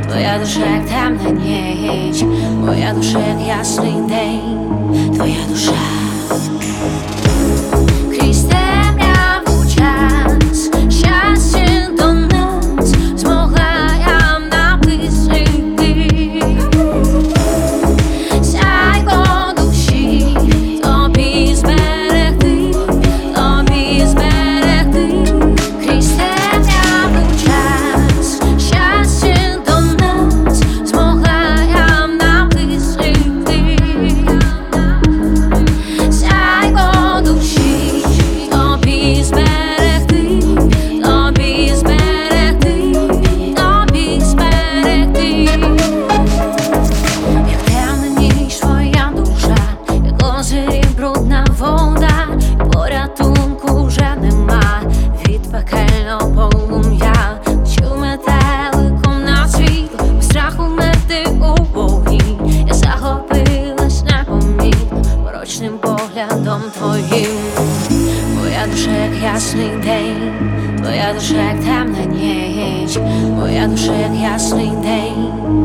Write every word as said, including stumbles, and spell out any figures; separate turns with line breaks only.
твоя душа як темна ніч, моя душа як ясний день, твоя душа. Крізь темряву час, щастя до нас змогла я наблизити. Сяйво душі тобі зберегти, тобі зберегти. Крізь темряву час, щастя до нас змогла я наблизити. Сяйво душі тобі зберегти, тобі зберегти, тобі зберегти. Як темна ніч твоя душа, як озері брудна вода, і порятунку вже нема від пекельного полум'я. Лечу метеликом на світло, без страху мерти у вогні. Я захопилась непомітно порочним поглядом твоїм. Моя душа як ясний день, твоя душа як темна ніч, моя душа як ясний день,